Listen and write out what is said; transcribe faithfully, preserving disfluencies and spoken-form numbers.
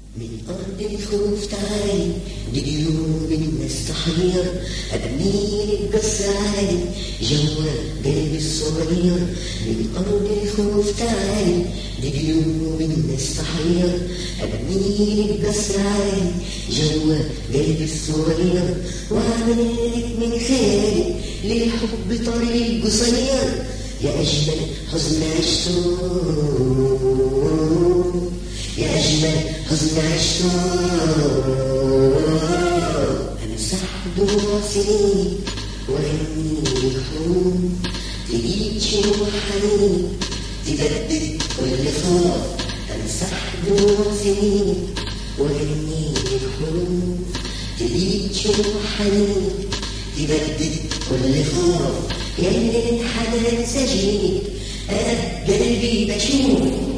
من أرض الخوف تعالي لجيوب الناس تحير، أبني القصر عالي جوا قلبي الصغير. من أرض الخوف تعالي لجيوب الناس تحير، أبني القصر عالي جوا قلبي الصغير. وأعملك من خيالي للحب طريق قصير، يا أجمل حزن عشته، يا أجمل حزن عشته. أمسح دموع سنين وأغني الحروب، تجيب شموع حنين تبدد كل خوف. أمسح دموع سنين وأغني الحروب، تجيب شموع حنين تبدد كل خوف. يا اللي الحنان سجين أنا قلبي بشوف،